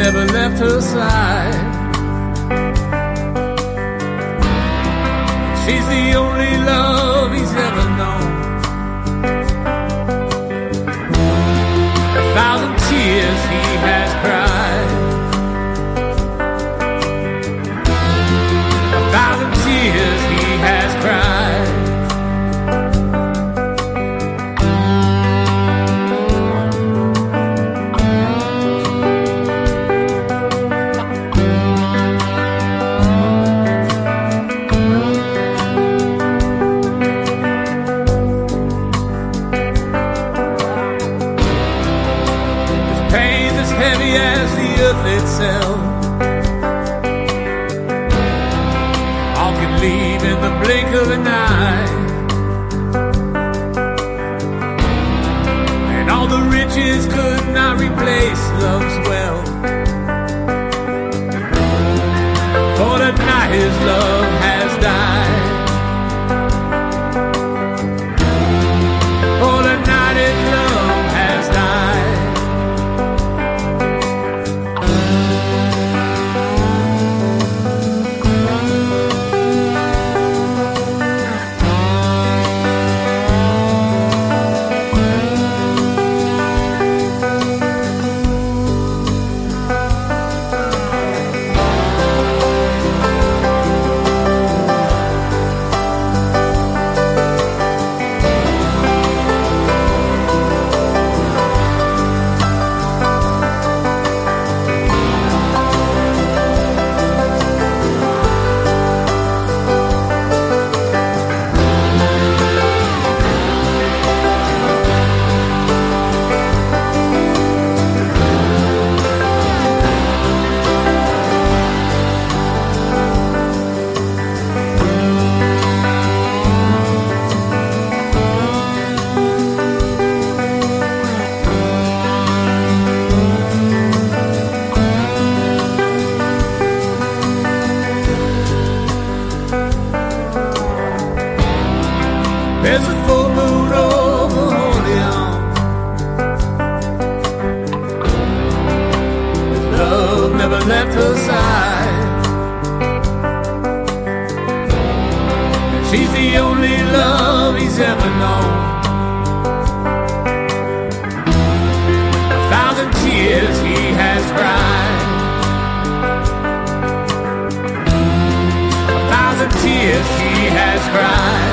never left her side. She's the only love he's ever known. 1,000 tears he has cried. 1,000 tears he has cried. Heavy as the earth itself, all can leave in the blink of an eye, and all the riches could not replace love's wealth. For tonight his love has died. For tonight his love has died. There's a full moon over Orleans. His love never left her side. And she's the only love he's ever known. 1,000 tears he has cried. 1,000 tears he has cried.